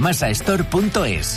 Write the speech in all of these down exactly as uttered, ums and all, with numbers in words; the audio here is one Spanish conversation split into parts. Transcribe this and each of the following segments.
masastore punto es.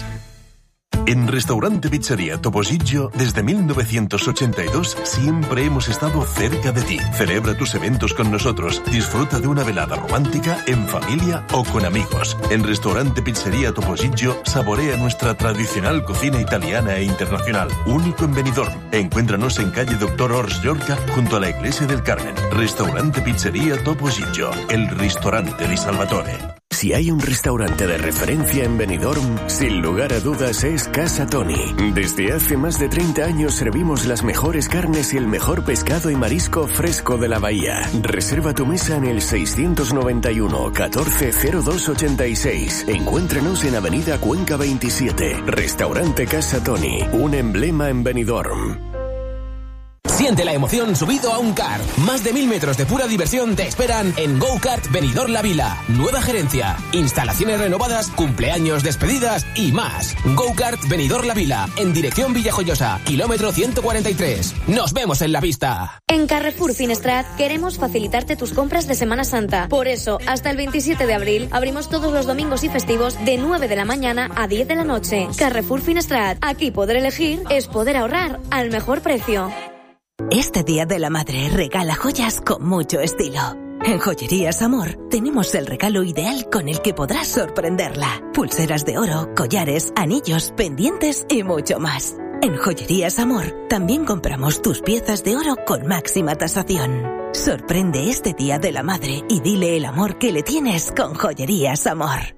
En Restaurante Pizzería Topollillo, desde mil novecientos ochenta y dos, siempre hemos estado cerca de ti. Celebra tus eventos con nosotros. Disfruta de una velada romántica, en familia o con amigos. En Restaurante Pizzería Topollillo, saborea nuestra tradicional cocina italiana e internacional. Único en Benidorm. Encuéntranos en calle Doctor Ors Llorca, junto a la Iglesia del Carmen. Restaurante Pizzería Topollillo, el ristorante di Salvatore. Si hay un restaurante de referencia en Benidorm, sin lugar a dudas es Casa Toni. Desde hace más de treinta años servimos las mejores carnes y el mejor pescado y marisco fresco de la bahía. Reserva tu mesa en el seiscientos noventa y uno catorce cero dos ochenta y seis. Encuéntranos en Avenida Cuenca veintisiete. Restaurante Casa Toni, un emblema en Benidorm. Siente la emoción subido a un kart. Más de mil metros de pura diversión te esperan en Go Kart Benidorm La Vila. Nueva gerencia, instalaciones renovadas, cumpleaños, despedidas y más. Go Kart Benidorm La Vila, en dirección Villajoyosa, kilómetro ciento cuarenta y tres. Nos vemos en la pista. En Carrefour Finestrat queremos facilitarte tus compras de Semana Santa. Por eso, hasta el veintisiete de abril, abrimos todos los domingos y festivos de nueve de la mañana a diez de la noche. Carrefour Finestrat. Aquí poder elegir es poder ahorrar al mejor precio. Este Día de la Madre regala joyas con mucho estilo. En Joyerías Amor tenemos el regalo ideal con el que podrás sorprenderla. Pulseras de oro, collares, anillos, pendientes y mucho más. En Joyerías Amor también compramos tus piezas de oro con máxima tasación. Sorprende este Día de la Madre y dile el amor que le tienes con Joyerías Amor.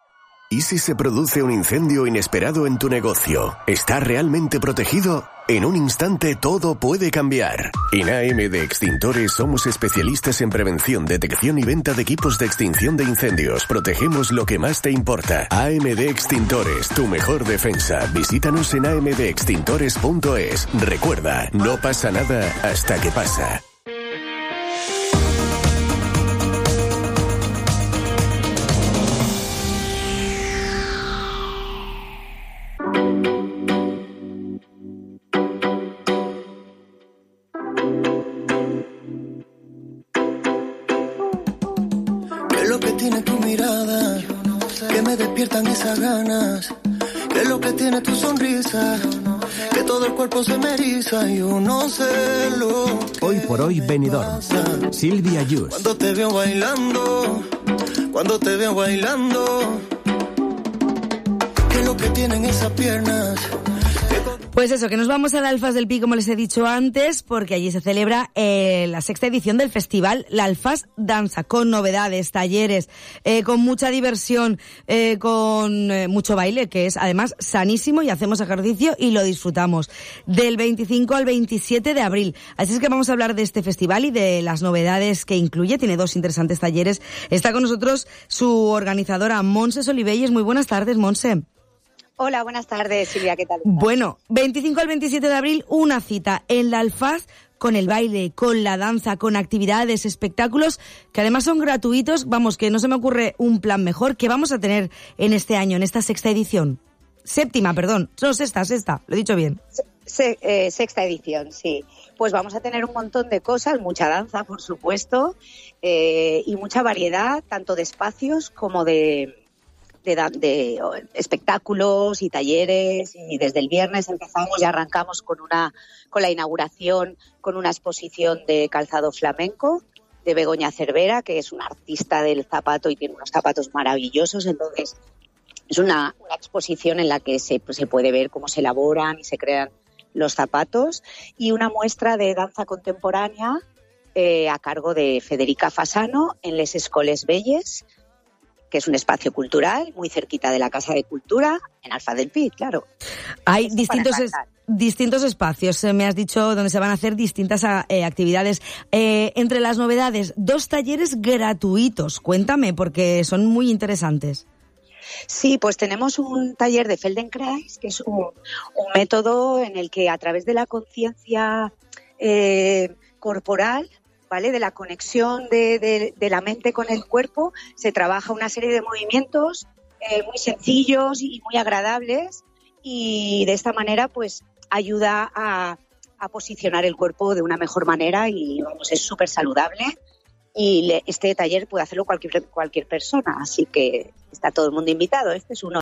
¿Y si se produce un incendio inesperado en tu negocio? ¿Está realmente protegido? En un instante todo puede cambiar. En A M D Extintores somos especialistas en prevención, detección y venta de equipos de extinción de incendios. Protegemos lo que más te importa. A M D Extintores, tu mejor defensa. Visítanos en a m d extintores punto es. Recuerda, no pasa nada hasta que pasa. Despiertan esas ganas, que es lo que tiene tu sonrisa, que todo el cuerpo se me eriza, yo no sé lo que Hoy por hoy Benidorm, Silvia Yus. Cuando te veo bailando, cuando te veo bailando, que es lo que tienen esas piernas. Pues eso, que nos vamos al Alfas del Pi, como les he dicho antes, porque allí se celebra eh, la sexta edición del festival La Alfas Danza, con novedades, talleres, eh, con mucha diversión, eh, con eh, mucho baile, que es además sanísimo, y hacemos ejercicio y lo disfrutamos. Del veinticinco al veintisiete de abril. Así es que vamos a hablar de este festival y de las novedades que incluye. Tiene dos interesantes talleres. Está con nosotros su organizadora, Montse Olivelles. Muy buenas tardes, Montse. Hola, buenas tardes, Silvia, ¿qué tal? Bueno, veinticinco al veintisiete de abril, una cita en la Alfaz con el baile, con la danza, con actividades, espectáculos, que además son gratuitos. Vamos, que no se me ocurre un plan mejor que vamos a tener en este año, en esta sexta edición. Séptima, perdón. No, sexta, sexta, lo he dicho bien. Se, eh, sexta edición, sí. Pues vamos a tener un montón de cosas, mucha danza, por supuesto, eh, y mucha variedad, tanto de espacios como de... De, de espectáculos y talleres, y desde el viernes empezamos y arrancamos con una con la inauguración, con una exposición de calzado flamenco de Begoña Cervera, que es una artista del zapato y tiene unos zapatos maravillosos. Entonces es una, una exposición en la que se, se puede ver cómo se elaboran y se crean los zapatos, y una muestra de danza contemporánea eh, a cargo de Federica Fasano en Les Escoles Belles, que es un espacio cultural muy cerquita de la Casa de Cultura, en Alfaz del Pi, claro. Hay distintos, es, distintos espacios, me has dicho, donde se van a hacer distintas eh, actividades. Eh, entre las novedades, dos talleres gratuitos. Cuéntame, porque son muy interesantes. Sí, pues tenemos un taller de Feldenkrais, que es un, un método en el que, a través de la conciencia eh, corporal, ¿vale?, de la conexión de, de, de la mente con el cuerpo, se trabaja una serie de movimientos eh, muy sencillos y muy agradables, y de esta manera pues ayuda a, a posicionar el cuerpo de una mejor manera, y vamos, es súper saludable, y le, este taller puede hacerlo cualquier, cualquier persona, así que está todo el mundo invitado. Este es uno.